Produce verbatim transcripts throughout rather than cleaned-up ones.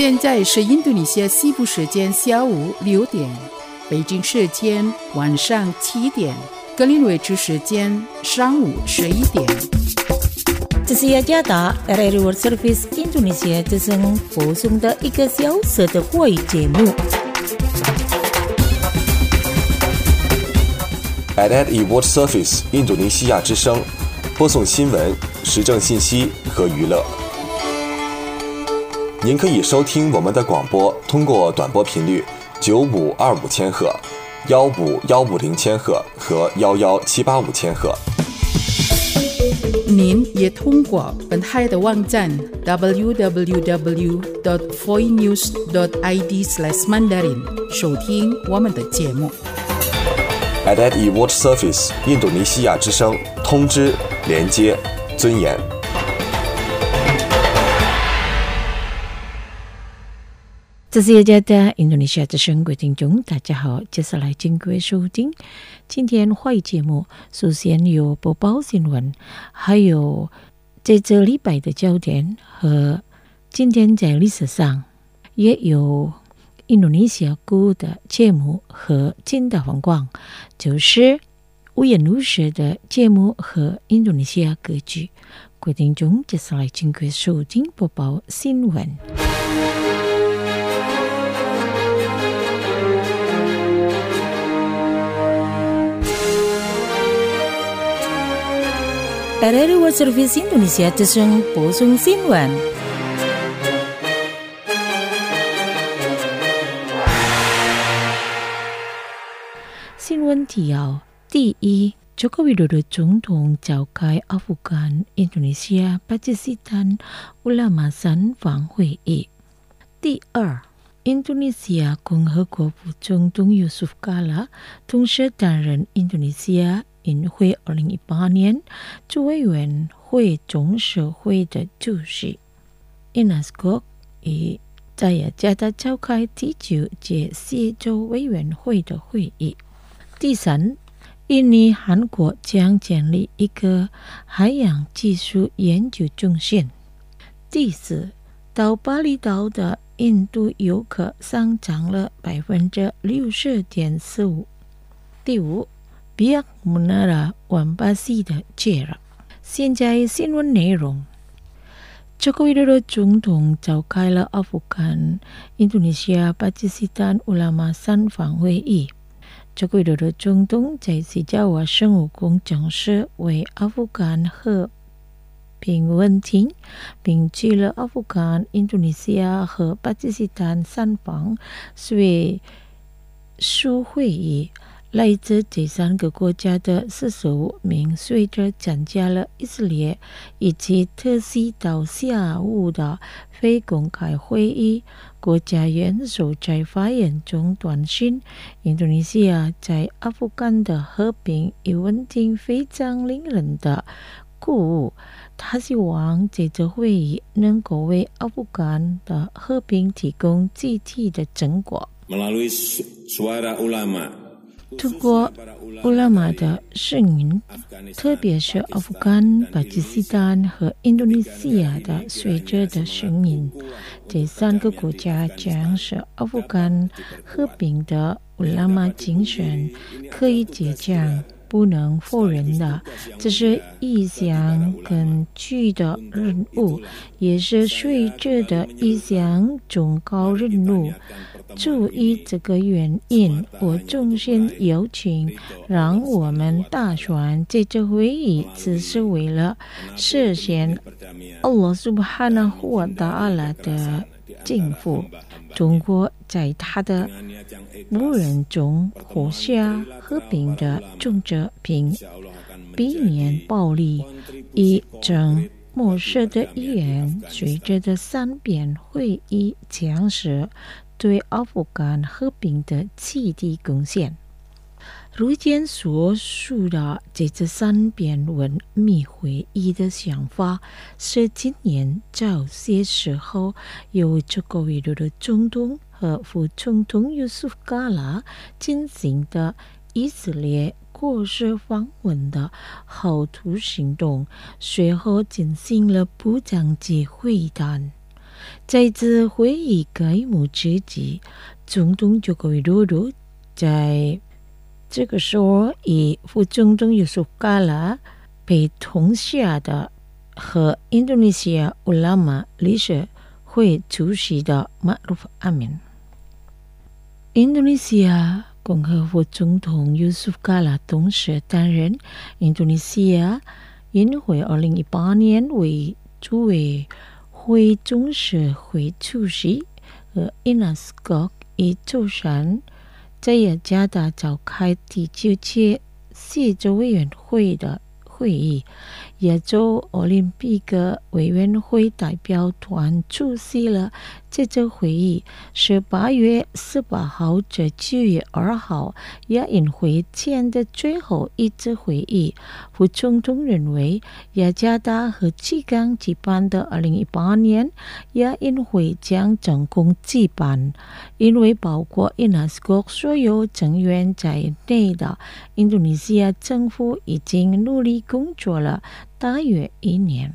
现在是印度尼西亚西部时间下午六点，北京时间晚上七点，格林威治时间上午十一点。 这是雅加达 R R World Service 印度尼西亚之声播送的一个小时的会节目。 R R World Service 印度尼西亚之声播送新闻、时政信息和娱乐。您可以收听我们的广播，通过短波频率九五二五千赫、幺五幺五零千赫和幺幺七八五千赫。 您也通过本台的网站 double-u double-u double-u dot voice news dot i d slash mandarin 收听我们的节目。 R R World Service 印度尼西亚之声，通知、连接、尊严。 这是雅加达印度尼西亚之声，各位听众大家好，接下来请各位收听今天会节目。首先有播报新闻，还有这这礼拜的焦点，和今天在历史上也有印度尼西亚歌的节目和近代风光，就是五颜六色的节目和印度尼西亚歌曲。各位听众接下来请各位收听播报新闻。R R World Service 印度尼西亚之声播送新闻。新闻提要：第一，佐科维多多总统召开阿富汗、印度尼西亚、巴基斯坦乌拉玛三方会议。第二，印度尼西亚共和国副总统尤苏夫卡拉同时担任印度尼西亚印会二零一八年驻委员会总社会的主席。印纳斯国已在雅加达召开第九届协作委员会的会议。第三，印尼、韩国将建立一个海洋技术研究中心。第四，到巴厘岛的印度游客上涨了百分之六十点四五。第五，Biak Munara 往巴西的接了。现在新闻内容。佐科维多多总统召开了阿富汗、印度尼西亚、巴基斯坦乌拉玛三方会议。佐科维多多总统在西加瓦圣武宫讲师为阿富汗和平问题，并去了阿富汗、印度尼西亚和巴基斯坦三方随书会议。来自这三个国家的四十五名学者参加了以色列以及特西到下午的非公开会议。国家元首在发言中短信，印度尼西亚在阿富汗的和平与稳定非常令人的鼓舞。他希望这次会议能够为阿富汗的和平提供具体的成果。通过乌拉玛的声音，特别是阿富汗、巴基斯坦和印度尼西亚的学者的声音，这三个国家将是阿富汗和平的乌拉玛精神可以接强不能否认的，这是一项艰巨的任务，也是学者的一项重高任务。注意这个原因，我衷心邀请让我们打算这次会议只是为了实现阿拉苏巴哈纳胡瓦达阿拉的政府。中国在他的无人中活下和平的政治，并避免暴力，以正模式的语言。随着的三边会议将是对阿富汗和平的积极贡献。如前所述的，这次三边文秘会议的想法是今年早些时候由佐科维多多总统和副总统尤苏夫卡拉进行的以色列国事访问的后途行动，随后进行了部长级会谈。 在这会议开幕之际，总统佐科维多多在这个时候以副总统尤苏卡拉陪同下的和印度尼西亚乌拉玛理事会主席的马鲁夫阿敏。印度尼西亚共和副总统尤苏卡拉同时担任印度尼西亚议会二零一八年为主委会董事会主席，和伊纳斯国以周三在雅加达召开第九届世洲委员会的会议，亚洲奥林匹克委员会代表团出席了这次会议，是八月十八号至九月二号亚运会前的最后一次会议。副总统认为，雅加达和吉冈举办的二零一八年亚运会将成功举办，因为包括伊纳斯国所有成员在内的印度尼西亚政府已经努力工作了大约一年。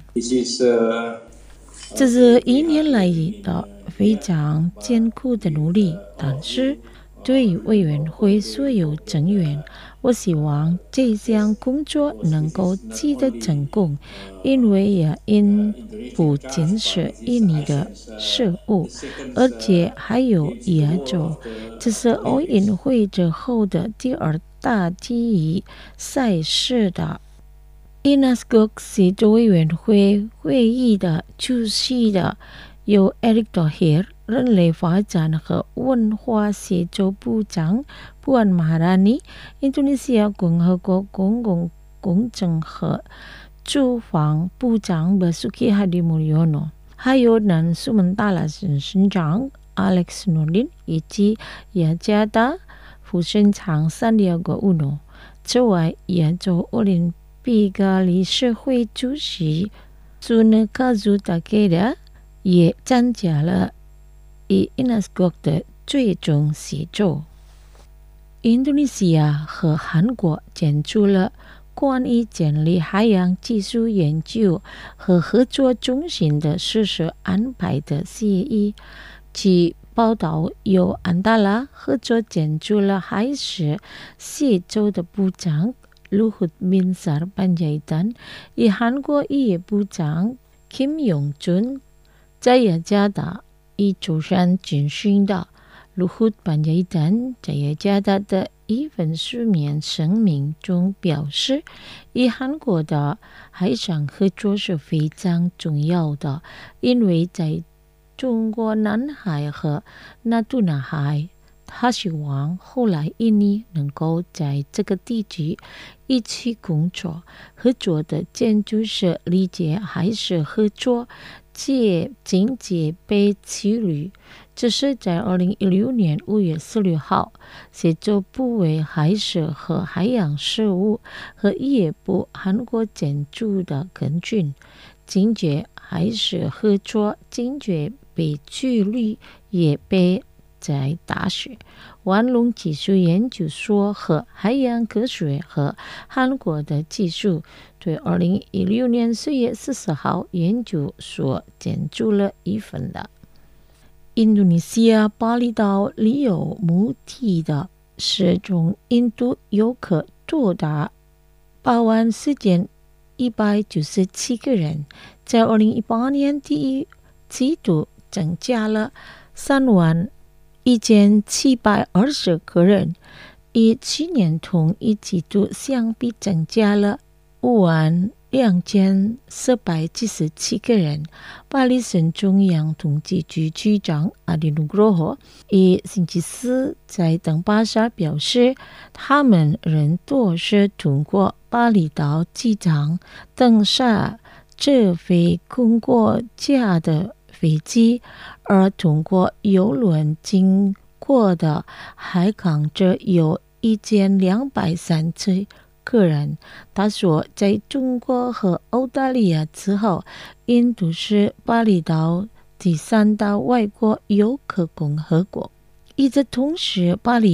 这是一年来的非常艰苦的努力，但是对于委员会所有成员，我希望这项工作能够取得成功，因为也因不仅是印尼的事务，而且还有亚洲。这是奥运会之后的第二大体育赛事的。伊纳斯国世洲委员会会议的主席的由 Erick Thohir 人类发展和文化协助部长 Puan Maharani， 印度尼西亚共和国公共工程和住房部长 Basuki Hadimulyono， 还有南苏门答腊省省长 Alex Nurdin 以及雅加达副省长 Sandiaga Uno。 此外，亚洲奥林匹克理事会主席苏纳卡祖达盖达也参加了以伊纳斯国的最终协作。印度尼西亚和韩国签署了关于建立海洋技术研究和合作中心的实施安排的协议。其报道由安达拉合作签署了海事协助的部长Luhut Binsar Panjaitan， 以韩国渔业部长 Kim Yong-chun 在雅加达以周三进行的。Luhut Panjaitan 在雅加达的一份书面声明中表示，与韩国的海上合作是非常重要的，因为在中国南海和纳杜纳海，他希望后来印尼能够在这个地区一起工作。合作的建筑是理解海事合作及经济被区域。这是在二零一六年五月十六号，协助部为海事和海洋事务和渔业部韩国建筑的根据。经济海事合作经济被区域也被在大学万隆技术研究所和海洋科学和韩国的技术对二零一六年四月十四号研究所建筑了一份的。印度尼西亚巴厘岛旅游目的的是从印度游客多达八万四千一百九十七个人，在二零一八年第一季度增加了三万一千七百二十个人，与去年同一季度相比增加了五万两千四百七十七个人。巴黎省中央统计局局长阿迪努格罗于星期四在登巴萨表示，他们仍多是通过巴厘岛机场登上这飞空过架的飞机，而通过邮轮经过的海港则有一千两百三十个人。他说，在中国和澳大利亚之后，印度是巴厘岛第三大外国游客共和国。与此同时，巴黎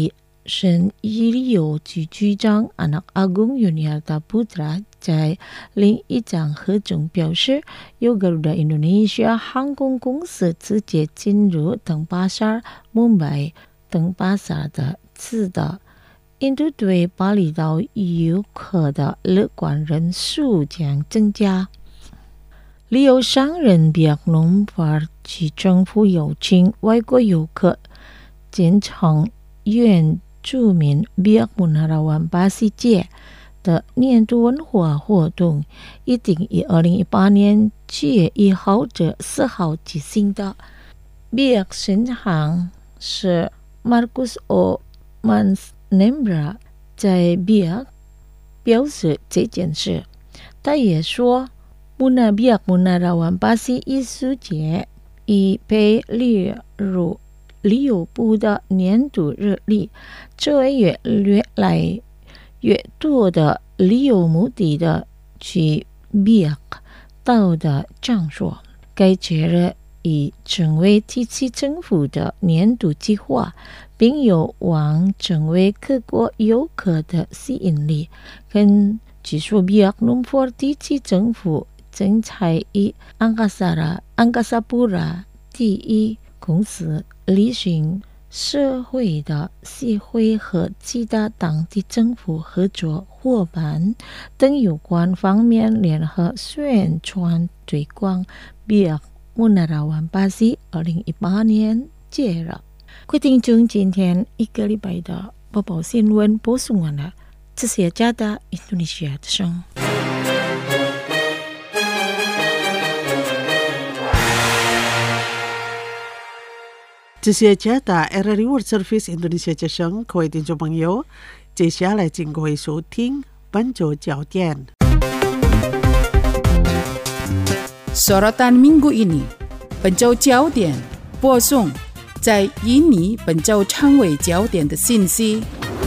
省医疗局局长 Anak Agung Yuniarta Putra 在另一场合中表示，由 Garuda Indonesia 航空公司直接进入登巴萨、Mumbai 登巴萨的次的，印度对巴厘岛游客的乐观人数将增加。旅游商人比亚农法区政府邀请外国游客进场原住民比亚木纳拉湾巴西节的年度文化活动，一定以二零一八年七月一号至四号举行的。比亚神行是 Marcus O. Mansnembra 在比亚表示这件事，他也说Muna Biak Munarawan Pasi 艺术节已被列入旅游部的年度日历，作为越来越多的旅游目的的去 Biak 岛的场所。该节日已成为地区政府的年度计划，并有望成为各国游客的吸引力。根据说 Biak Numfor 地区政府正在以 Angkasa Angkasapura 第一公司履行社会的协会和其他当地政府合作伙伴等有关方面联合宣传推广 Biak Munarawan Pasi 二零一八年节日。各位听众，今天一个礼拜的播报新闻播送完了，这是加拿大 Indonesia 的声。 这些加拿大 R R World Service Indonesia 之声，各位听众朋友，接下来请各位收听本周焦点。 Sorotan minggu ini， 本周焦点播送在印尼本周常为焦点的信息。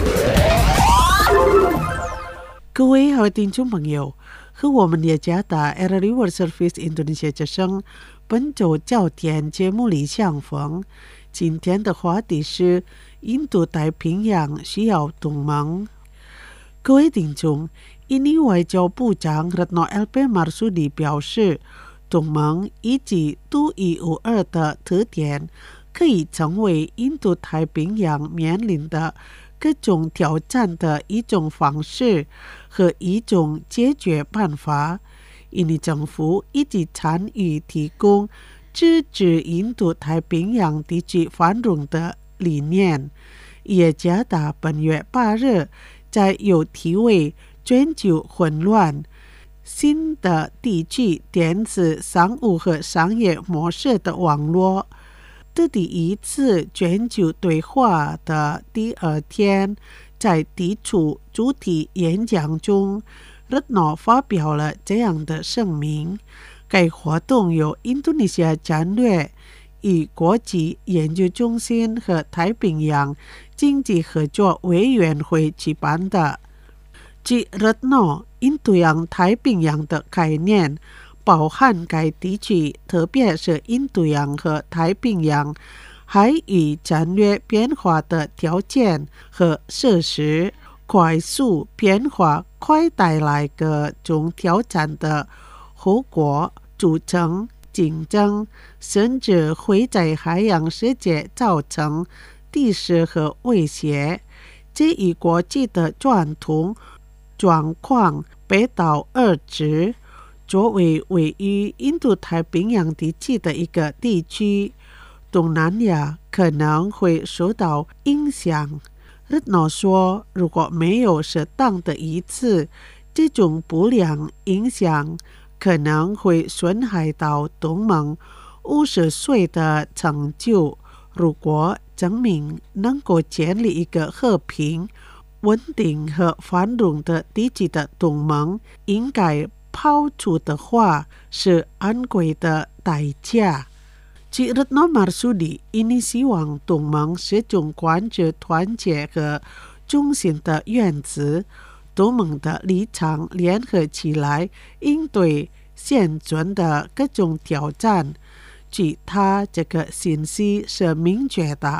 各位好听众朋友，和我们的加拿大 R R World Service Indonesia 之声本周焦点节目里相逢。今天的话题是印度太平洋需要同盟。各位听众，印尼外交部长 Retno L P Marsudi 表示，同盟以及独一无二的特点，可以成为印度太平洋面临的各种挑战的一种方式和一种解决办法。印尼政府一直参与提供支持印度太平洋地区繁荣的理念。也加大本月八日在有题为全球混乱新的地区电子商务和商业模式的网络的第一次全球对话的第二天，在地处主题演讲中，Retno 发表了这样的声明。该活动由印度尼西亚战略与国际研究中心和太平洋经济合作委员会举办的。据 Retno， 印度洋太平洋的概念包含该地区，特别是印度洋和太平洋海域战略变化的条件和设施快速变化快带来各种挑战的后果，组成竞争，甚至会在海洋世界造成敌视和威胁。这一国际的传统状况背道而驰。作为位于印度太平洋地区的一个地区，东南亚可能会受到影响。Retno 说，如果没有适当的抑制，这种不良影响可能会损害到同盟五十岁的成就。如果证明能够建立一个和平、稳定和繁荣的地区的同盟，应该抛出的话是昂贵的代价。据 Retno Marsudi， 印尼希望同盟始终关注团结和中心的原则，同盟的立场联合起来应对现存的各种挑战。据他这个信息是明确的，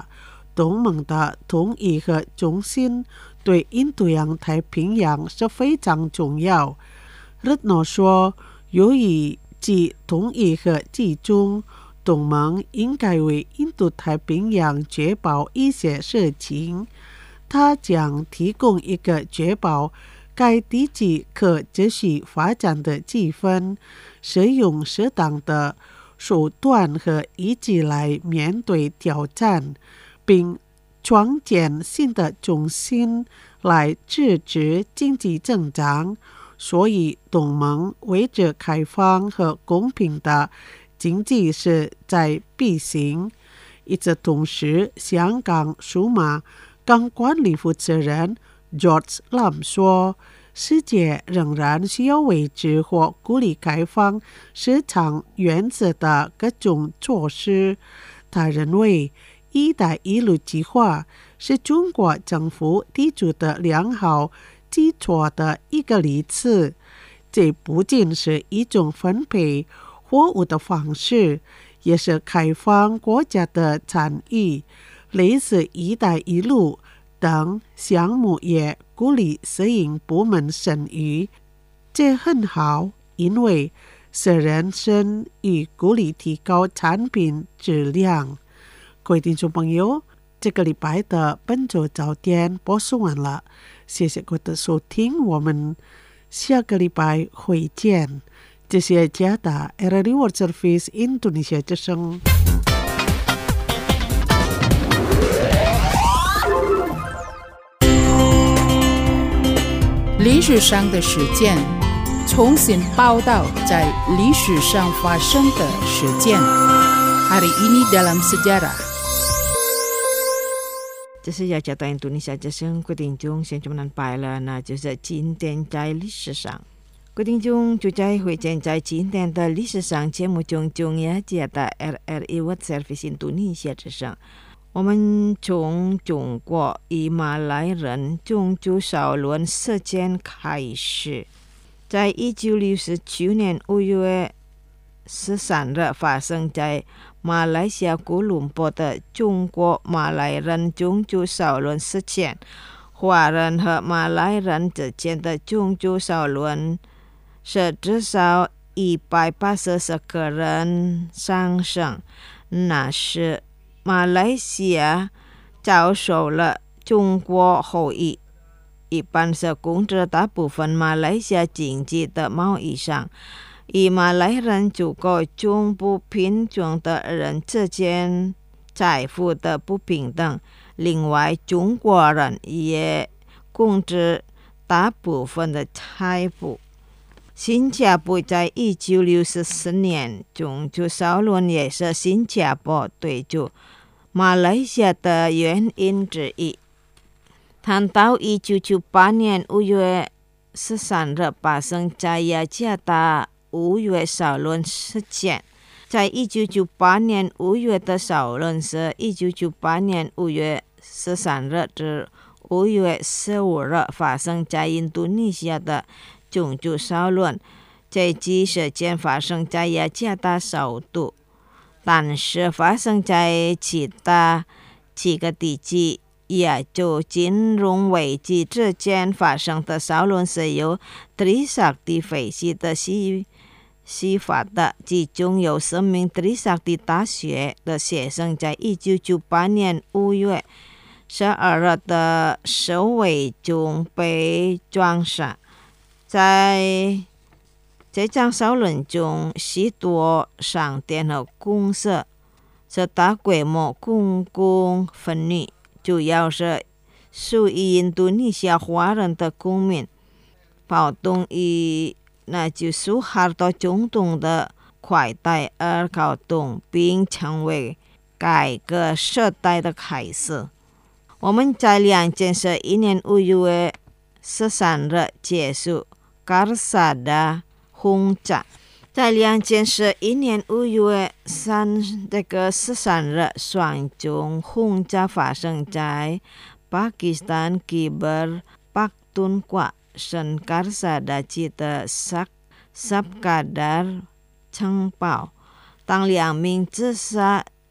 东盟的统一和中心对印度洋太平洋是非常重要。日诺说，由于既统一和集中，东盟应该为印度太平洋确保一些事情。它将提供一个确保该地区可持续发展的气氛，使用适当的手段和一起来面对挑战，并创建新的中心来支持经济增长。所以东盟为着开放和公平的经济是在必行。与此同时，香港数码港管理负责人 George Lam 说，世界仍然需要维持或鼓励开放市场原则的各种措施。他认为一带一路计划是中国政府提出的良好基础的一个例子，这不仅是一种分配货物的方式，也是开放国家的参与。类似一带一路等项目也鼓励私营部门参与，这很好，因为是人生与鼓励提高产品质量。各位听众朋友，这个礼拜的本周早点播送完了，谢谢各位的收听，我们下个礼拜会见。这是加达 R R I World Service Indonesia 之声。 历史上的事件，重新报道在历史上发生的事件。Hari ini dalam sejarah。 这是要讲到印度尼西亚之声，各位听众先这么拜了，那就是今天在历史上。各位听众就在会见在今天的历史上节目中，中央接的 R R I World Service 印度尼西亚之声。我们从中国与马来人种族讨论事件开始，在一九六九年五月十三日发生在马来西亚吉隆坡的中国马来人种族讨论事件。华人和马来人之间的种族讨论是至少一百八十个人丧生，那是马来西亚遭受了中国后裔，一般是控制大部分马来西亚经济的贸易上，与马来人足够中不贫穷的人之间财富的不平等。另外，中国人也控制大部分的财富。新加坡在一九六四年种族讨论也是新加坡对住马来西亚的原因之一。谈到一九九八年五月十三日发生在雅加达五月讨论事件，在一九九八年五月的讨论是一九九八年五月十三日至五月十五日发生在印度尼西亚的种族讨论。这起事件发生在雅加达首都，但是发生在其他几个地区，也就金融危机之间发生的讨论是由 Trisakti 分析的西西法的，其中有十名 Trisakti 大学的学生在一九九八年五月十二日的示威中被撞杀。在这场讨论中，许多商店和公司是大规模公共分离，主要是属于印度尼西亚华人的公民。暴动以那就苏哈尔的总统的快代而搞动，并成为改革时代的开始。我们在两千十一年五月十三日结束卡尔萨达轰炸。在两千十一年五月三这个十三日，双重轰炸发生在巴基斯坦吉巴尔巴顿瓜省卡尔萨达区的萨萨卡达尔城堡。当两名自杀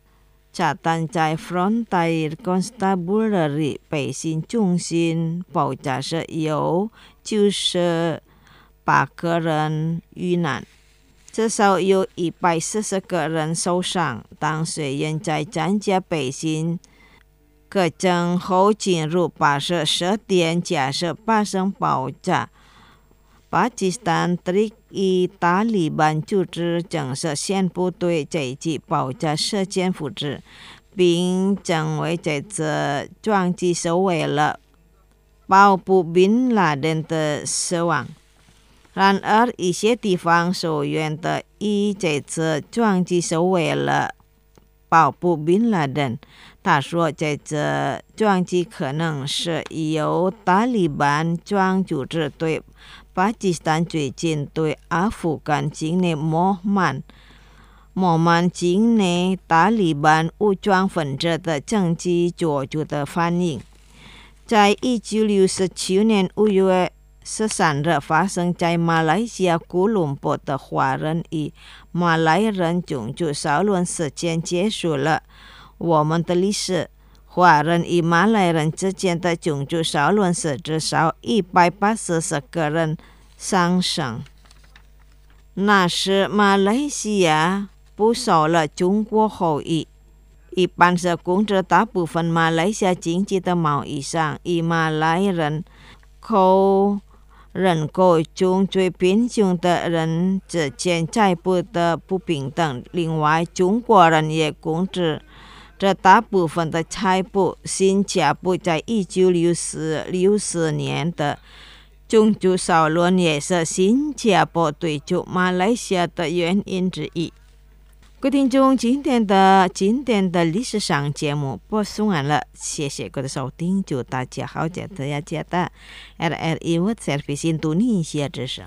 炸弹在 Frontier Constabulary 北新中心爆炸时有九十八个人遇难，至少有一百四十个人受伤。当事人在参加北新各证后进入巴士时点假设发生爆炸。巴基斯坦以塔利班组织正式宣布对这起爆炸事件负责，并认为这次撞击是为了保护宾拉登的死亡。然而，一些地方说愿的以这次撞击是为了保护宾拉登。他说，这次撞击可能是由塔利班装组织对巴基斯坦最近对阿富汗境内莫曼莫曼境内塔利班武装分子的政治做出的反应。在一九六七年五月十三日发生在马来西亚吉隆坡的华人与马来人种族骚乱事件结束了我们的历史。华人与马来人之间的种族骚乱是至少一百八十个人丧生。那时马来西亚不受了中国后裔，一般是控制大部分马来西亚经济的贸易上，以马来人口人口中最贫穷的人之间财富的不平等。另外，中国人也控制这大部分的财富。新加坡在一九六四年的种族骚乱也是新加坡对抗马来西亚的原因之一。各位听众，今天的今天的历史上节目播送完了，谢谢各位收听，祝大家好，记得要记得 R R I World Service Indonesia 之声。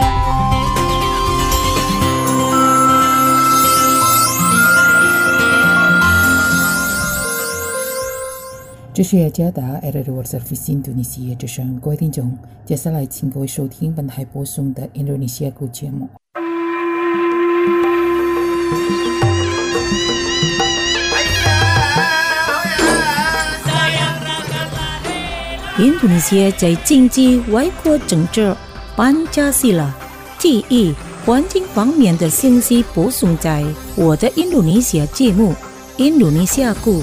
这是雅加达 R R I World Service Indonesia 之声，各位听众，接下来请各位收听本台播送的印度尼西亚语节目。 印度尼西亚在经济、外国政治、班加西拉、地理、环境方面的信息播送在我的印度尼西亚节目《印度尼西亚语》。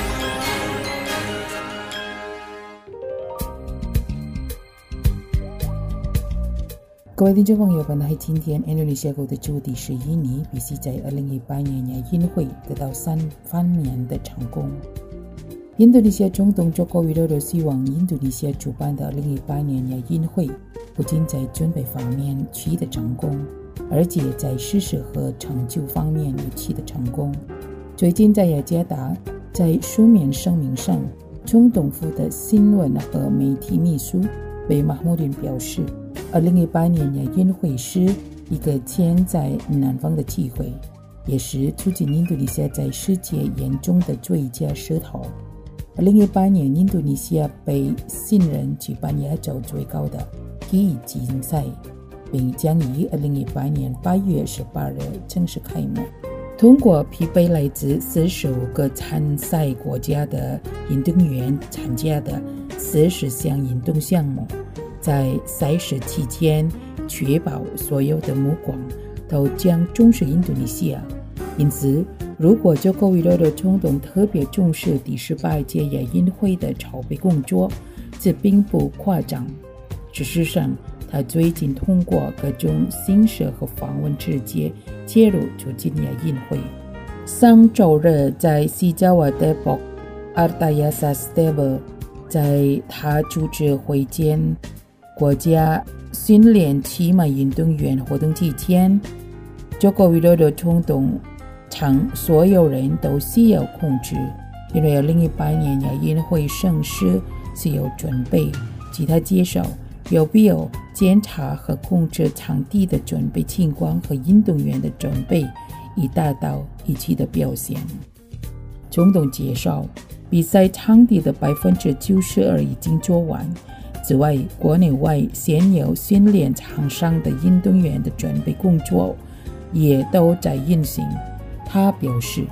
各位听众朋友，本来今天印度尼西亚国的主题是印尼必须在二零一八年亚运会得到三方面的成功。印度尼西亚总统佐科维多多希望印度尼西亚主办的二零一八年亚运会不仅在准备方面取得成功，而且在实施和成就方面也取得成功。最近在雅加达，在书面声明上，总统府的新闻和媒体秘书贝马穆丁表示，二零一八年亚运会是一个千载难逢的机会，也是促进印度尼西亚在世界眼中的最佳势头。二零一八年，印度尼西亚被信任举办亚洲最高的体育竞赛，并将于二零一八年八月十八日正式开幕。通过匹配来自四十五个参赛国家的运动员参加的四十项运动项目，在赛事期间确保所有的目光都将重视印度尼西亚。因此，如果佐科维多多总统特别重视第十八届亚运会的筹备工作，这并不夸张。事实上，他最近通过各种形式和访问直接介入促进亚运会。上周日在西加瓦德博阿达亚萨斯特伯，在他主持会见国家训练骑马运动员活动期间，佐科维多多总统称所有人都需要控制，因为二零一八年亚运会盛事是有准备。据他介绍，有必要检查和控制场地的准备情况和运动员的准备，以达到一致的表现。总统介绍，比赛场地的百分之九十二已经做完。此外，国内外现有训练场上的运动员的准备工作也都在进行。他表示，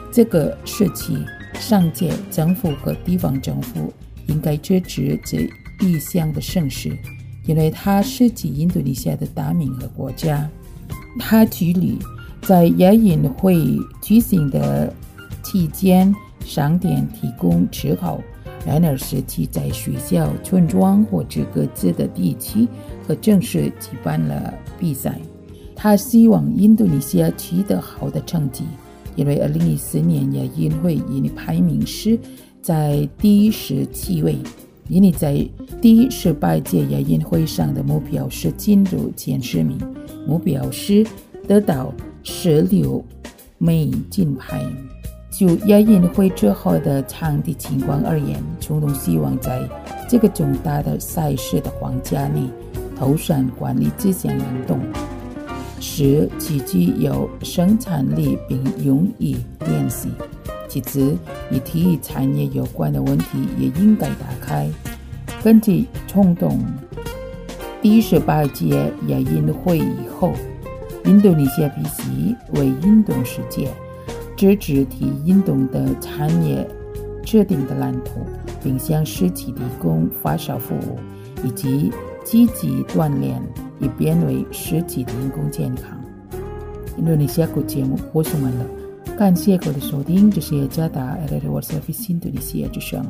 这个时期，上届政府和地方政府应该支持这一项的盛事，因为它涉及印度尼西亚的大明和国家。它举例在亚运会举行的期间，商店提供吃好，然而实际在学校、村庄或者各自的地区和正式举办了比赛。他希望印度尼西亚取得好的成绩，因为二零一四年亚运会印尼排名是在第十七位，印尼在第十八届亚运会上的目标是进入前十名，目标是得到十六枚金牌。就亚运会之后的场地情况而言，中东希望在这个重大的赛事的框架内投上管理这项运动，使其具有生产力并容易练习。其次，与体育产业有关的问题也应该打开。根据中东第十八届亚运会以后，印度尼西亚必须为运动世界支持体育运动的产业制定的蓝图，并向世界提供发烧服务以及积极锻炼，以便为世界提供健康。印度尼西亚国节目播送完了，感谢各位的收听，这是雅加达 R R World Service 印度尼西亚之声。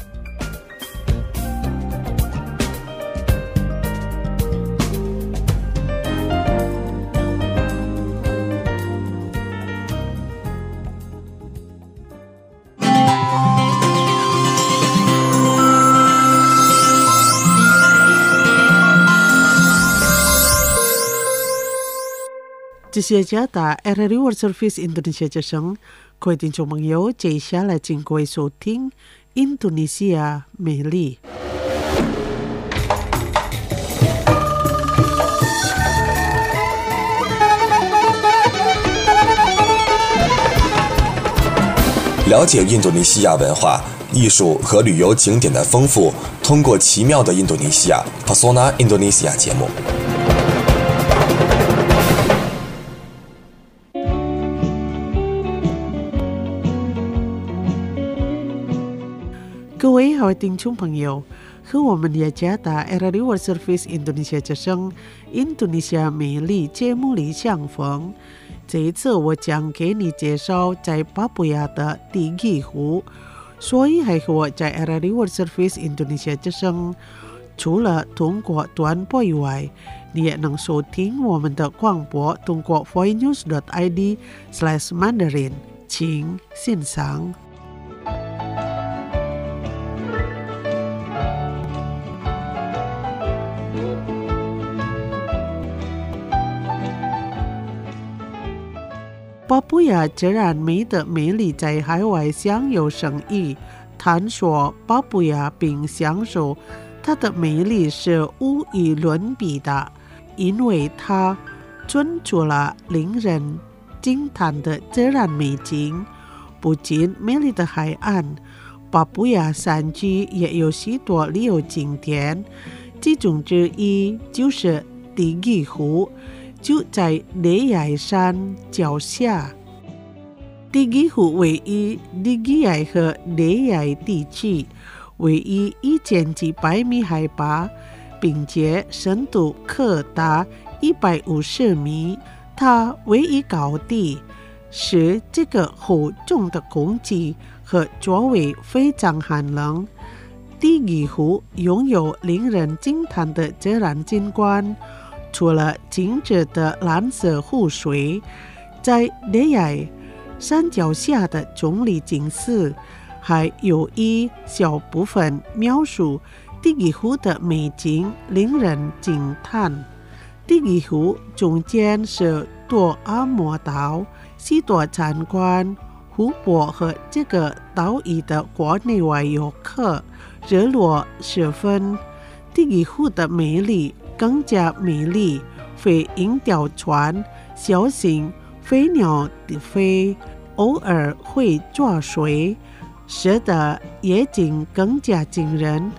这是加达 R R World Service 印度尼西亚之声，各位听众朋友，接下来请各位收听印度尼西亚美丽。 了解印度尼西亚文化、艺术和旅游景点的丰富，通过奇妙的印度尼西亚 Pesona Indonesia 节目。 各位好听众朋友，和我们雅加达 R R World Service 印度尼西亚之声印度尼西亚美丽节目里相逢。这一次我将给你介绍在巴布亚的第一湖，所以还和我在 R R World Service 印度尼西亚之声，除了通过短波以外，你也能收听我们的广播，通过 voinews dot i d slash mandarin， 请欣赏。巴布亚自然美的美丽在海外享有盛誉，探索巴布亚并享受它的美丽是无与伦比的，因为它专注了令人惊叹的自然美景。不仅美丽的海岸，巴布亚山区也有许多旅游景点，其中之一就是第一湖，就在雷崖山脚下。第一湖位于第一崖和雷崖地区，位于一千几百米海拔，并且深度可达一百五十米。它位于高地，使这个湖中的空气和周围非常寒冷。第一湖拥有令人惊叹的自然景观，除了清澈的蓝色湖水，在雷崖山脚下的中立景色，还有一小部分描述第一湖的美景，令人惊叹。第一湖中间是多阿摩岛，许多参观湖泊和这个岛屿的国内外游客热络十分。第一湖的美丽更加美丽，飞鹰吊船、小型飞鸟的飞，偶尔会抓水，使得夜景更加惊人。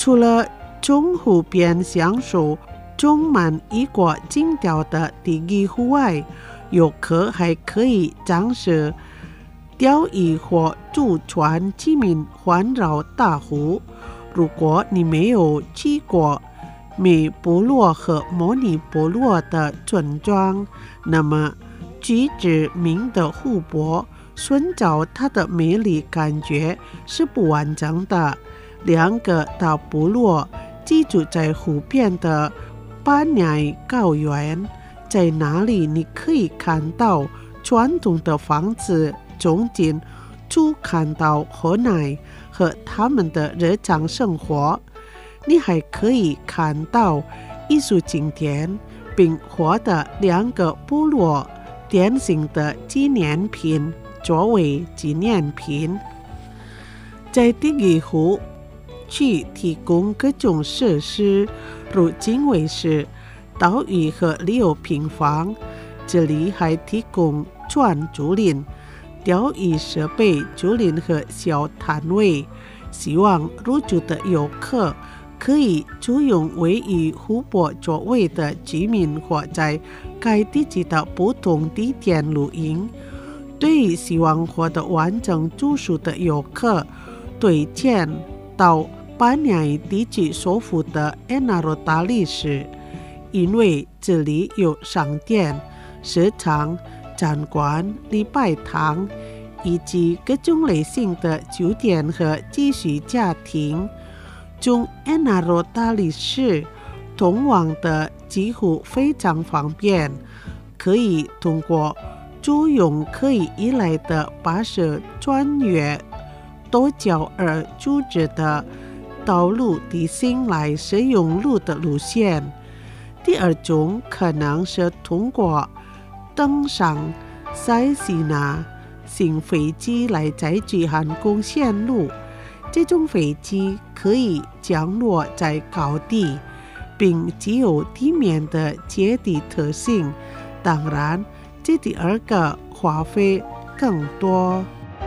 除了从湖边享受种满异国情调的地义湖外，游客还可以尝试钓鱼或租船居民环绕大湖。如果你没有去过美部落和摩尼部落的村庄，那么去知名的湖泊，寻找它的美丽感觉是不完整的。两个大部落居住在湖边的巴乃高原，在那里你可以看到传统的房子，从近处看到河乃和他们的日常生活。你还可以看到艺术景点，并获得两个部落典型的纪念品作为纪念品。在地义湖去提供各种设施，如经纬室、岛屿和旅游平房。这里还提供船租赁、钓鱼设备租赁和小摊位，希望入住的游客可以租用位于湖泊周围的居民或在该地区的不同地点露营。对于希望获得完整住宿的游客，推荐到巴乃地区首府的安纳罗达利市，因为这里有商店、市场、展馆、礼拜堂以及各种类型的酒店和寄宿家庭。从安纳罗达利市通往的几乎非常方便，可以通过租用可以依赖的巴士穿越多角而组织的道路地形来使用路的路线。第二种可能是通过登上塞西纳型飞机来载具航空线路。这种飞机可以降落在高地，并具有地面的接地特性。当然，这第二个花费更多。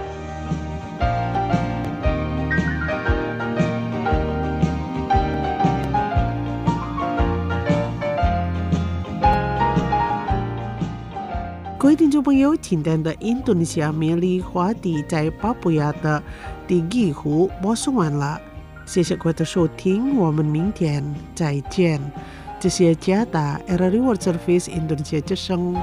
各位听众朋友，今天的印度尼西亚美丽话题在巴布亚的地义湖播送完了，谢谢各位的收听，我们明天再见。这是加达 R R I World Service Indonesia 之声。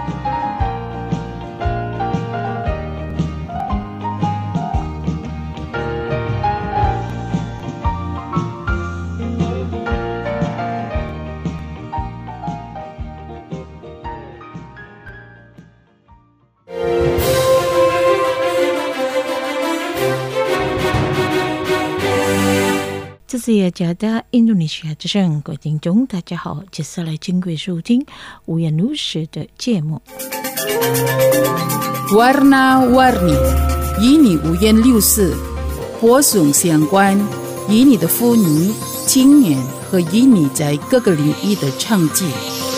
这是雅加达印度尼西亚之声，各位听众大家好，接下来请各位收听五言如实的节目。 Warna-warni， 与你五颜六色，播送相关，与你的妇女、青年和与你在各个领域的倡进。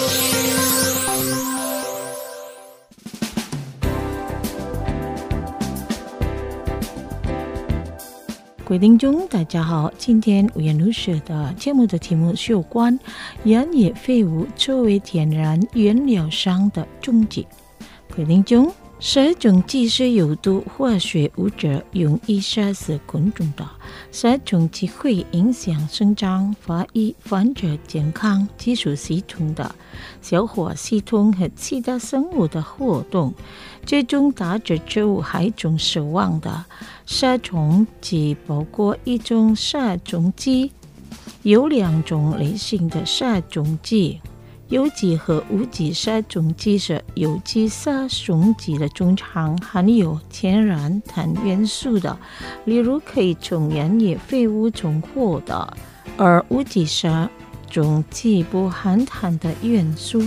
各位听众大家好，今天五言如实的节目的题目是有关燃野废物作为天然原料上的终结。各位听众，这种既是有毒化学物质容易杀死昆虫的，这种既会影响生长、发育、繁殖、健康、技术系统的消化系统和其他生物的活动，最终导致植物害虫死亡的杀虫剂包括一种杀虫剂，有两种类型的杀虫剂。有机和无机杀虫剂是有机杀虫剂的中常含有天然碳元素的，例如可以从燃野废物中获得，而无机杀虫剂不含碳的元素。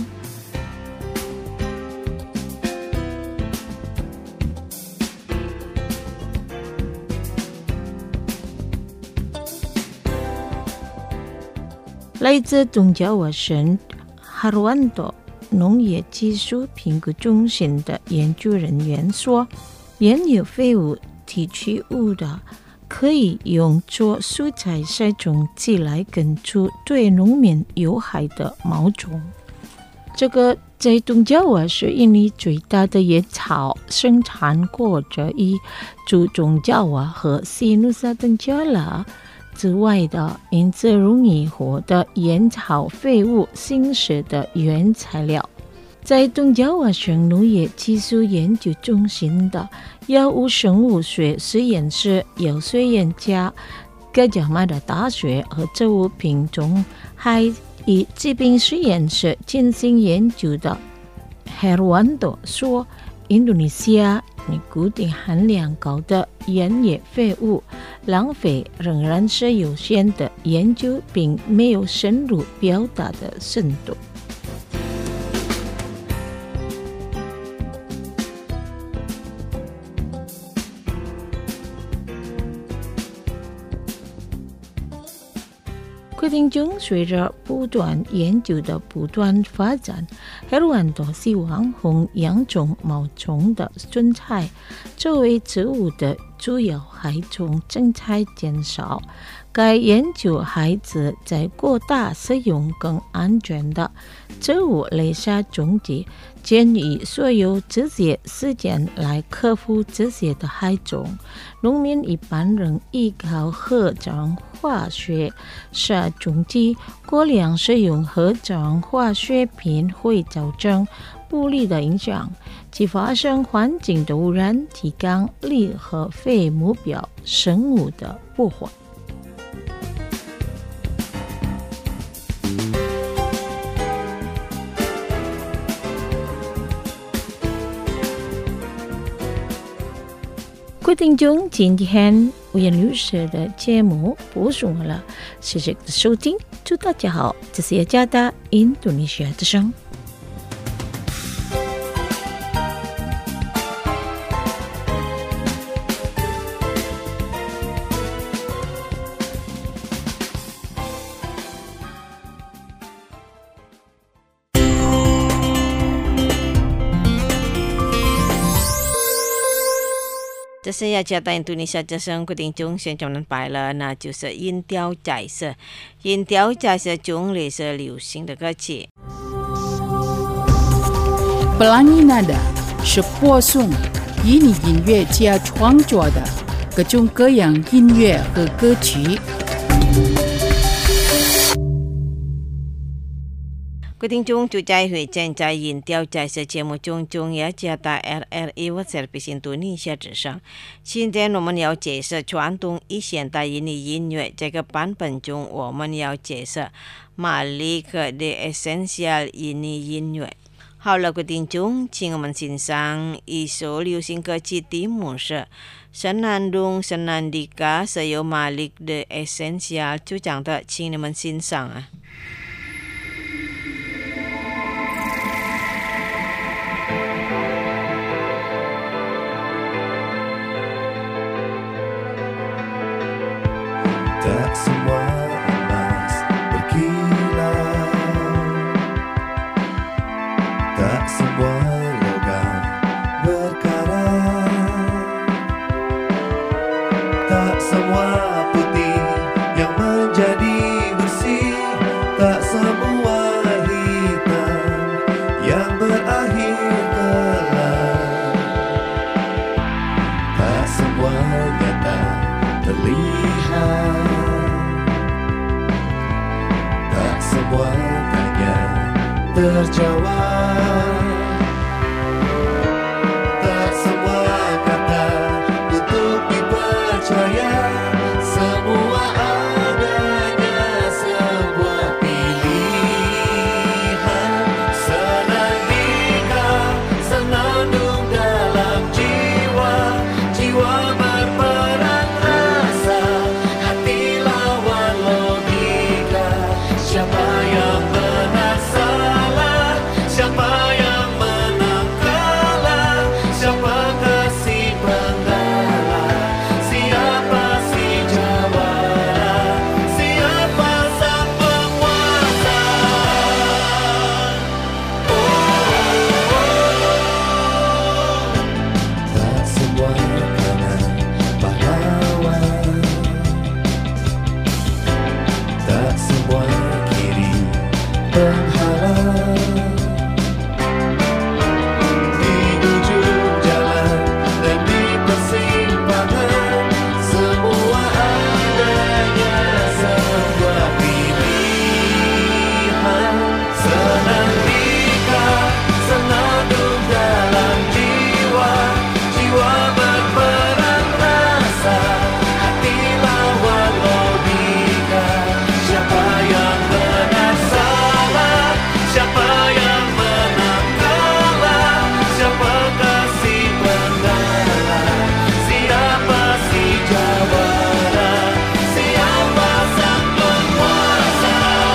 来自东加瓦省哈罗安多农业技术评估中心的研究人员说，燃野废物提取物的可以用作蔬菜栽种剂来根除对农民有害的毛种。这个在东爪哇是印尼最大的野草生产国之一，除中爪哇和西努沙登加拉之外的，因此容易获得烟草废物新式的原材料。在东爪哇省农业技术研究中心的药物生物学实验室药学研家格加马的大学和植物品种还以疾病实验室进行研究的 Herwanto 说，印度尼西亚尼古丁含量高的烟叶废物浪费仍然是有限的研究，并没有深入表达的深度。过程中，随着不断研究的不断发展，赫鲁安多希望从养种毛虫的存在作为植物的主要害虫正在减少。该研究孩子在过大使用更安全的植物类杀种剂，建议所有这些时间来克服这些的害虫。农民一般仍依靠合成化学杀种剂，过量使用合成化学品会造成不利的影响，即发生环境的污染、提纲力和非目标生物的破坏。各位听众，今天吴言律师的节目播送完了，谢谢收听，祝大家好，这是雅加达印度尼西亚之声。这是雅加达印度尼西亚之声，各位听众，现在我们摆了，那就是音调彩色。音调彩色中类是流行的歌曲。 Pelangi Nada 是播送印尼音乐家创作的各种各样音乐和歌曲。 各位听众，就在会正在音调彩色节目中，中雅加达 R R A 我 Service 印度尼西亚之声。今天我们要介绍传统与现代印尼音乐，这个版本中我们要介绍马里克的 Essential 印尼音乐。好了，各位听众，请我们欣赏一首流行歌曲，题目是 Senandung Senandika 是由马里克的 Essential 主讲的，请你们欣赏啊。 Tak semua emas berkilau, tak semua logam berkarat, tak semua putih yang menjadi bersih, tak semua hitam yang berakhir gelap, tak semua nyata terlihat, semua tanya terjawab, tak semua kata untuk dipercaya, semua adanya sebuah pilihan. Senandika senandung dalam jiwa, jiwa berperang rasa, hati lawan logika. Siapa yang benar salah, siapa yang penghalang. Di ujung jalan dan di persimpangan, semua adanya sebuah pilihan. Senang jika senandung dalam jiwa, jiwa berperang rasa, hati lawan logika. Siapa yang benar salah, siapa yang menang kalah, siapa kasih penggalah, siapa si jawara, siapa sang penguasa.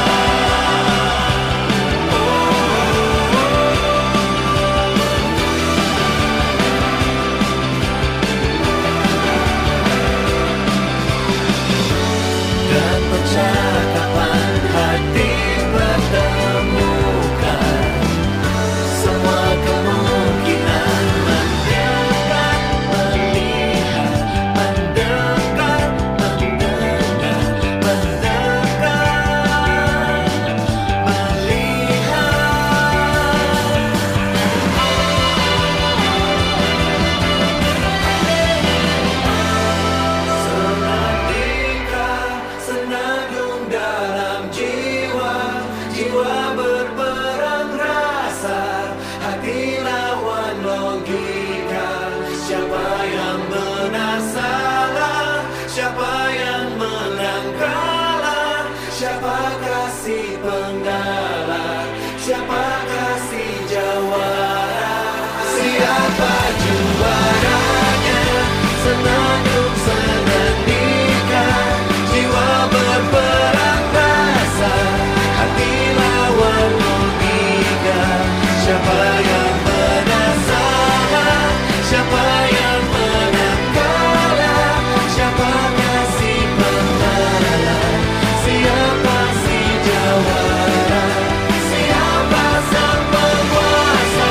Dan percakapan hati pertemukan semua kemungkinan, mendekat, melihat, mendekat, mendengar, mendekat, melihat. Senandika senandung dalam jiwa, jiwa berperang rasa, hati lawan logika. Siapa yang benar salah, siapa yang menang kalah, siapa kasih penggalah, siapa kasih jawara, siapa juaranya. Senandung senandika, jiwa berperang rasa, hati lawan logika. Siapa yang benar salah, siapa yang menang kalah, siapa kasih penggalah, siapa si jawara, siapa sang penguasa.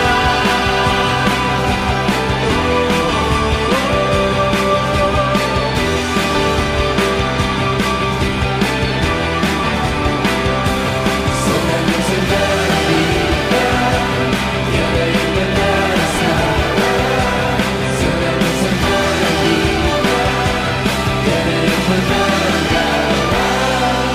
Senandung senandika, tiada yang benar salah. Senandung senandika, tiada yang menang kalah.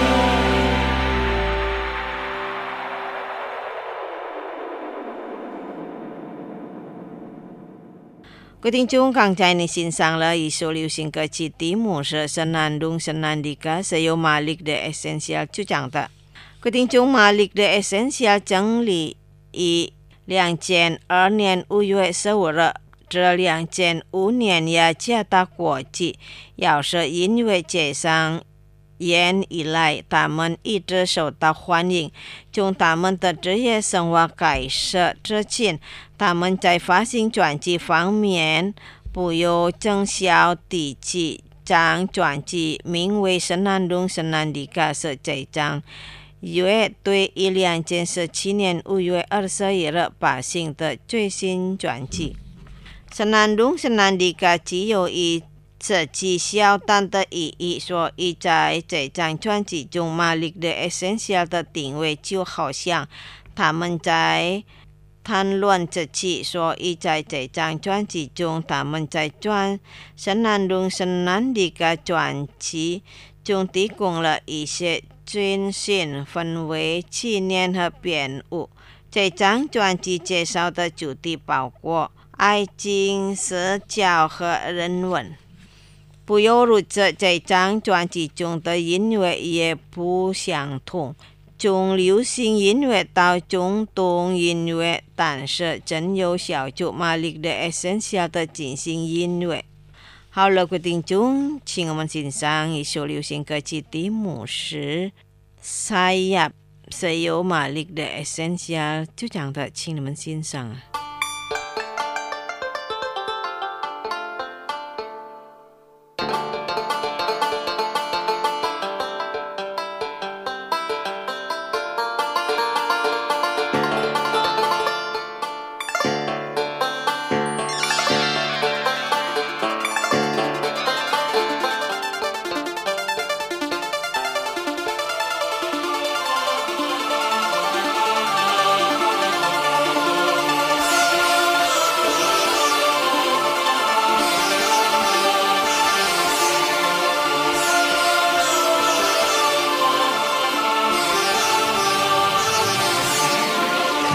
各位听众，刚才你欣赏了一首流行歌曲，题目是《Senandung Senandika》，是由马力的 Essential 主讲的。各位听众，马力的 Essential 整理于两千二年五月十五日至两千五年雅加达国际摇射音乐节上演以来，他们一直受到欢迎。从他们的职业生活开始之前，他们在发行专辑方面不有增效第七张专辑，名为《Senandung Senandika》，是这张乐队于两千十七年五月二十一日发行的最新专辑。Senandung Senandika 只有一这极小单的意义，所以在这张专辑中，马力的 Essential 的定位就好像他们在谈论自己，所以在这张专辑中，他们在专 Senandung Senandika 专辑中提供了一些军训氛围、纪念和编舞。这张专辑介绍的主题包括爱情、社交和人文。不由如此，这张专辑中的音乐也不相同，从流行音乐到中东音乐，但是真有小组马力的 Essential 的进行音乐。好了，各位听众，请我们欣赏一首流行歌曲，题目是 Sayap， 是由马力的 Essential 主讲的，请你们欣赏。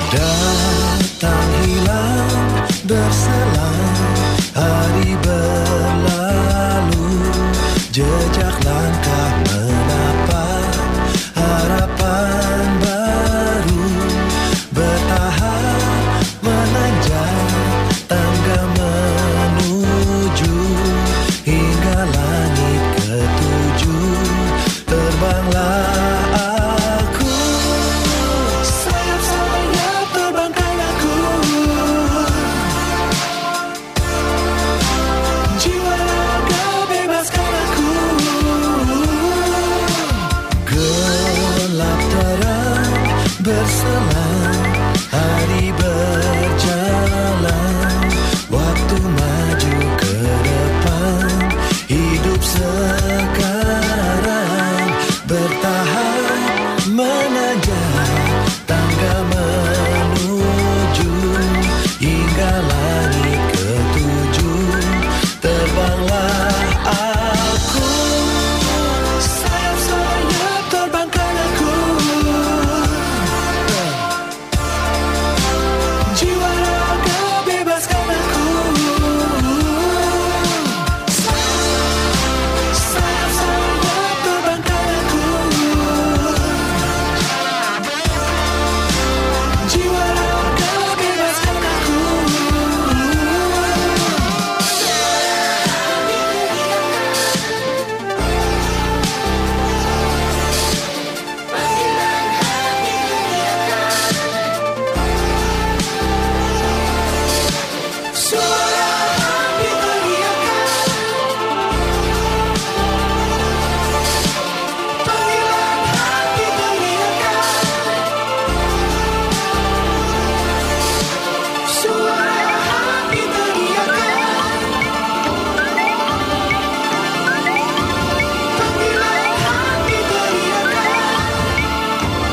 Datang hilang berselang hari berlalu, jejak langkah menapak harapan baru, bertahap menanjak tangga menuju hingga langit ketujuh. Terbanglah aku, sayap-sayap terbangkan aku, jiwa raga bebaskan aku. Gelap terang berselang, hari berjalan, waktu maju ke depan, hidup sekarang, bertahap menanjak tangga menuju hingga langit ketujuh. Terbanglah aku, sayap-sayap terbangkan aku, jiwa raga bebaskan aku. Sayap-sayap terbangkan aku, jiwa raga bebaskan aku. Suara hati teriakan, panggilan hati teriakan, suara hati teriakan, panggilan hati teriakan.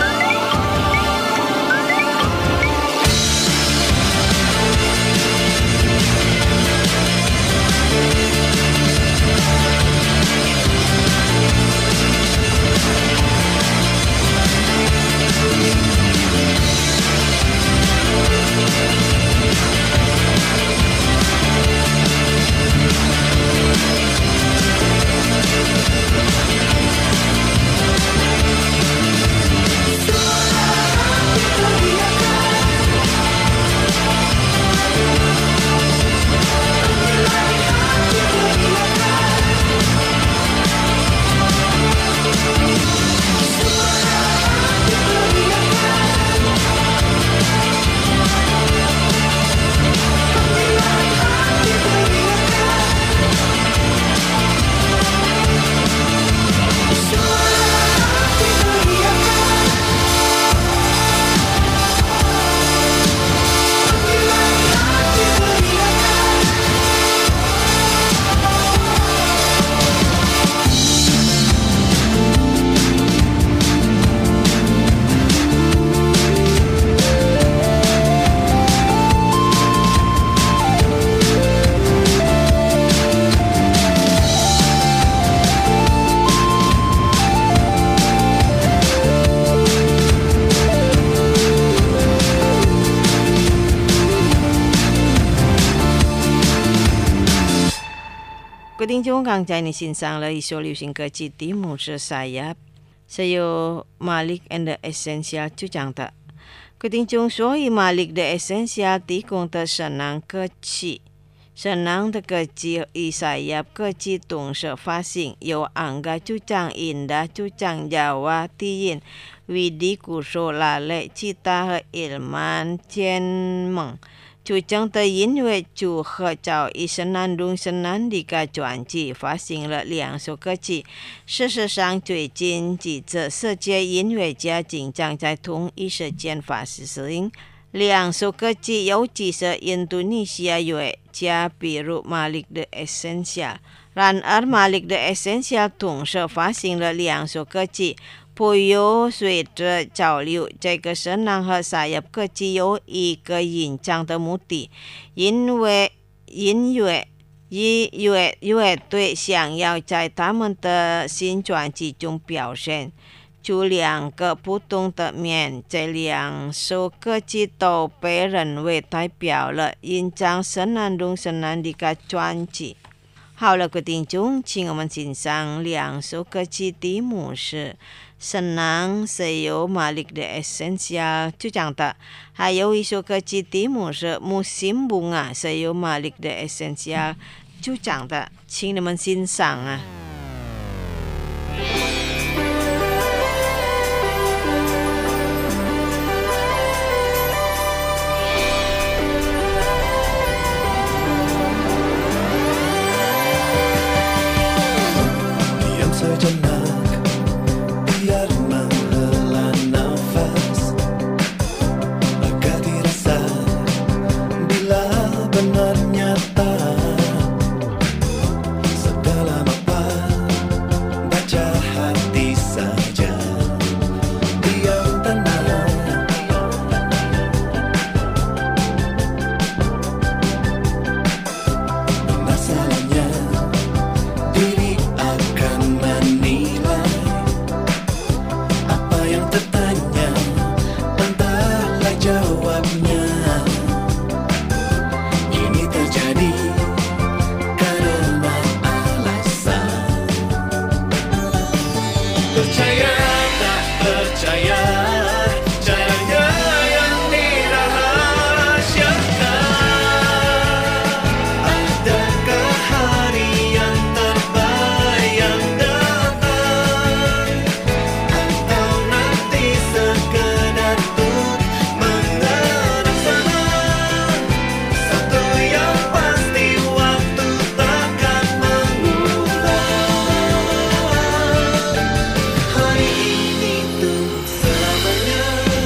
各位听众，刚才你欣赏了一首流行歌曲，题目是《Sayap》，是由 Malik and the Essential 主唱的。各位听众，所以 Malik the Essential 提供的神浪歌曲，神浪的歌曲以 Sayap 歌曲同时发行，由 Angga 主唱、Indah 主唱、Jawa 低音、Widi Kusola และ吉他和 Ilman 监盟。主唱的音乐组合早以神南东神南的个专辑发行了两首歌曲。事实上，最近几则世界音乐家经常在同一时间发行两首歌曲，尤其是印度尼西亚乐家，比如 Malik the Essential。然而 Malik the Essential 同时发行了两首歌曲。不由随着潮流，这个神浪和Sayap歌曲有一个隐藏的目的，因为音乐音乐乐队想要在他们的新专辑中表现就两个不同的面，这两首歌曲都被认为代表了印章深蓝龙深蓝的个专辑。好了，各位听众，请我们欣赏两首歌曲，题目是 Senang Sayo Malik de Esensial 就这样的，还有一首歌曲题目是 Musim Bunga Sayo Malik de Esensial 就这样的，请你们欣赏啊。 Sejenak biar menghela nafas agar dirasa bila benar nyata sedalam apa baca hati saja diam tenang masalahnya diri akan menilai apa yang tertanya, entahlah jawabnya. Ini terjadi karena alasan percaya tak percaya, caranya yang dirahasiakan. Adakah hari yang terbayang datang, atau nanti sekedar untuk mengenang sana? Satu yang pasti waktu takkan mengulang. Hari ini tuh selamanya.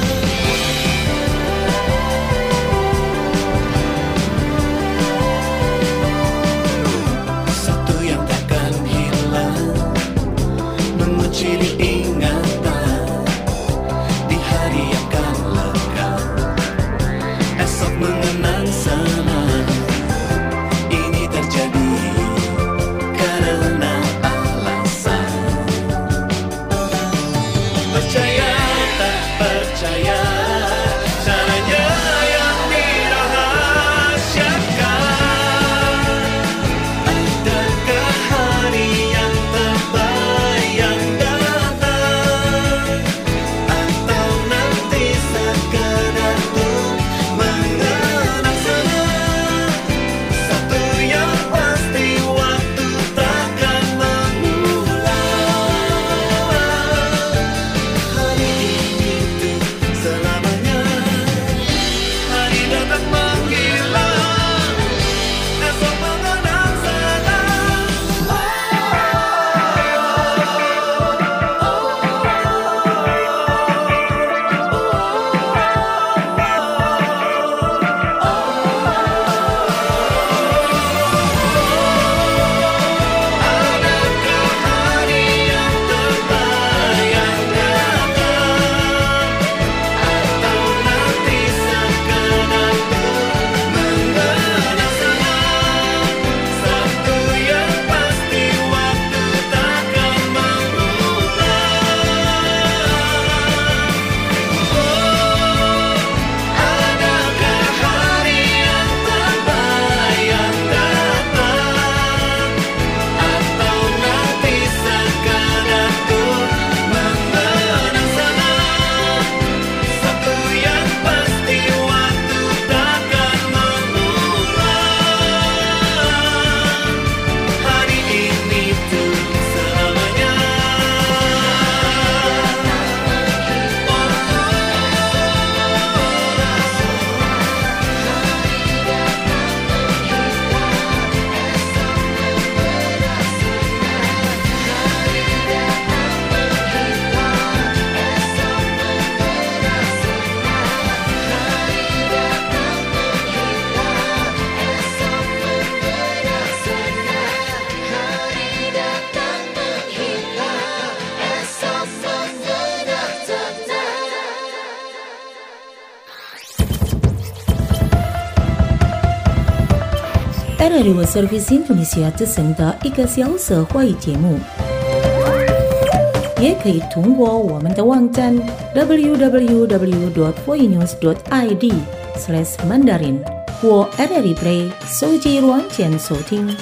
Satu yang takkan hilang, mengunci diingatan di hari yang akan lekat. Esok mengenang sana. Ini terjadi karena alasan percaya tak percaya, caranya yang dirahasiakan. Adakah hari yang terbayang datang, atau nanti sekedar untuk mengenang sana? Satu yang pasti waktu takkan mengulang. Hari ini tuh selamanya. Hari datang menghilang, esok mengenang sana. Adakah hari yang terbayang datang, atau nanti sekedar untuk mengenang sana? Satu yang pasti waktu takkan mengulang. Adakah hari yang terbayang datang, atau nanti sekedar untuk mengenang sana? Satu yang pasti waktu takkan mengulang. Hari ini tuh selamanya. R R I Service Indonesia 之声的一个小时华语节目。 也可以通过我们的网站 double-u double-u double-u dot voinews dot i d slash mandarin 或 R R I Play 手机软件收听。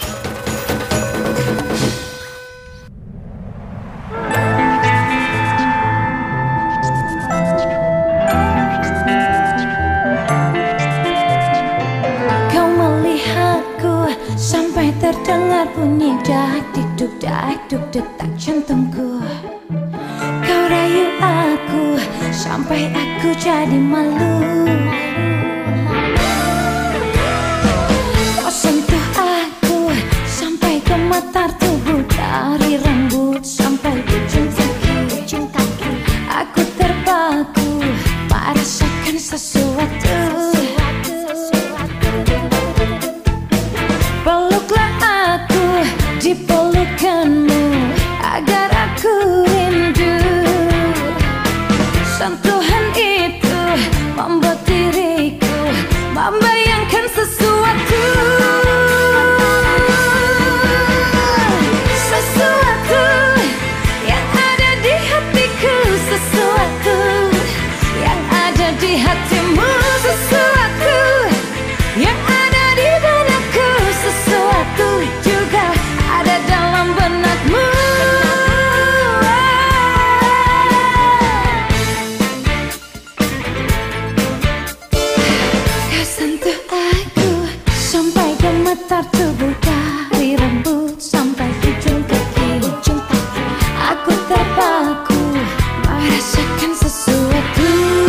Terdengar bunyi dak dikduk dak duk detak jantungku. Kau rayu aku sampai aku jadi malu. Kau sentuh aku sampai gemetar tubuh, dari rambut sampai ujung kaki. Aku terpaku merasakan sesuatu. Di pelukanmu agar aku rindu. Sentuhan itu membuat diriku membayangkan sesuatu. Sesuatu yang ada di hatiku, sesuatu yang ada di hatimu, sesuatu yang ada di benakku, sesuatu juga ada dalam benakmu. Kau sentuh aku sampai gemetar tubuh, dari rambut sampai ujung kaki. Aku terpaku merasakan sesuatu.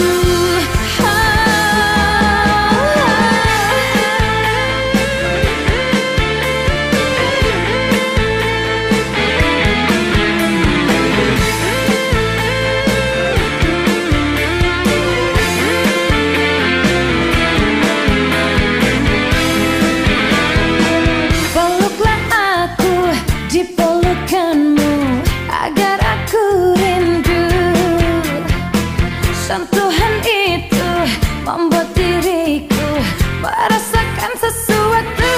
Sentuhan itu membuat diriku merasakan sesuatu.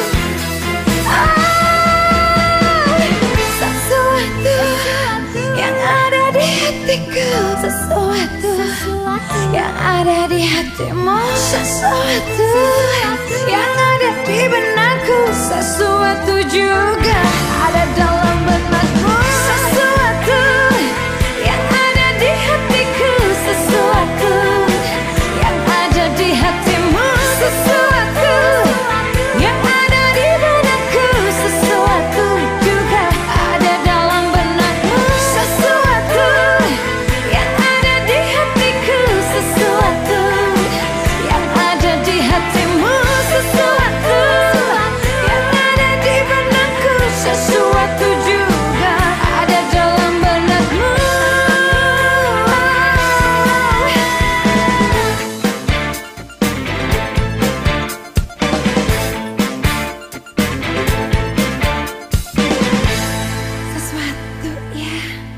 Ah, sesuatu yang ada di hatiku, sesuatu yang ada di hatimu, sesuatu yang ada di benakku, sesuatu juga ada dalam benakmu. Sesuatu yang ada di hatiku, sesuatu yang ada di hatimu, sesuatu yang ada di benakku, sesuatu juga ada dalam benakmu. Sesuatu yang ada di hatiku, sesuatu yang ada di hatimu, sesuatu yang ada di benakku, sesuatu juga ada dalam benakmu. Sesuatu ya.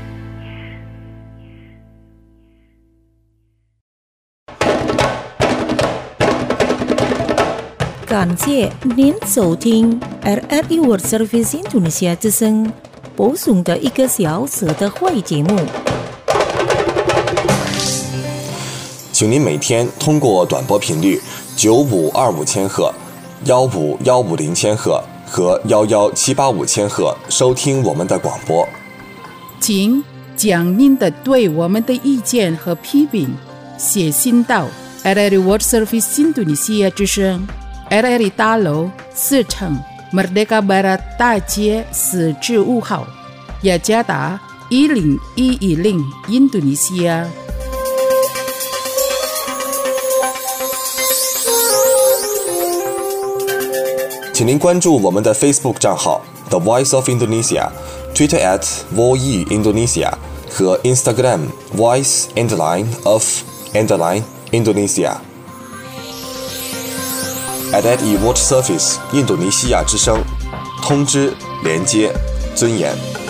感谢您收听 R R I World Service Indonesia 之声播送的一个小时的会节目。 请您每天通过短波频率九五二五千赫、幺五幺五零千赫和幺幺七八五千赫收听我们的广播。 请将您的对我们的意见和批评写信到 R R I World Service Indonesia 之声 R R I 大楼四层 Merdeka Barat 大街十至五号，雅加达一零一一零 Indonesia。 请您关注我们的 Facebook 账号 The Voice of Indonesia、Twitter at Voi Indonesia 和 Instagram Voice Underline of Underline Indonesia。R R I World Service 印度尼西亚之声，通知、连接、尊严。